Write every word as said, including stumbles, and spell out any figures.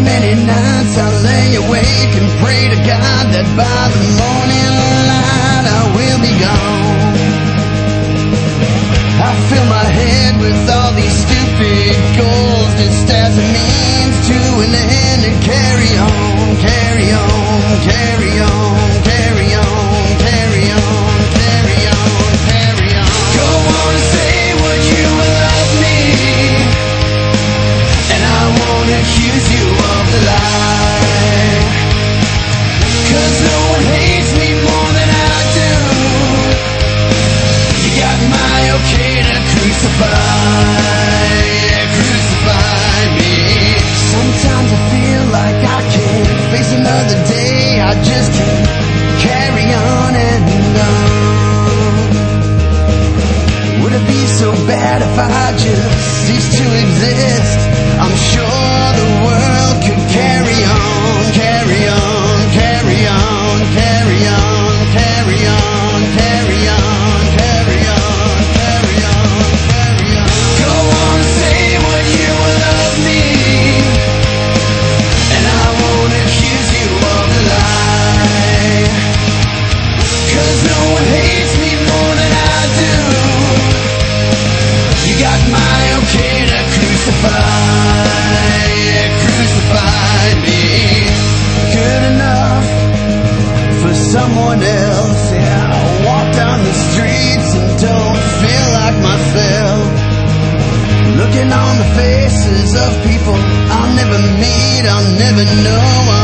many nights I lay awake and pray to God that by the morning light I will be gone. I fill my head with all these stupid goals just as a means to an end, and carry on, carry on, carry on, carry on, carry on, carry on, carry on. Go on and say what you will love me, and I won't accuse you of the lie, 'cause no one hates me more than I do. You got my okay to crucify, yeah, crucify me. Sometimes I feel like I can't face another day, I just can't carry on and on. Would it be so bad if I just ceased to exist? I'm sure the world could carry on, carry on, carry on, carry on, carry on, carry on, carry on, carry on, carry on. Go on, say what you will love me, and I won't accuse you of the lie, 'cause no one hates me more than I do. You got my okay to crucify, yeah, crucify me. Good enough for someone else, yeah. I walk down the streets and don't feel like myself, looking on the faces of people I'll never meet, I'll never know.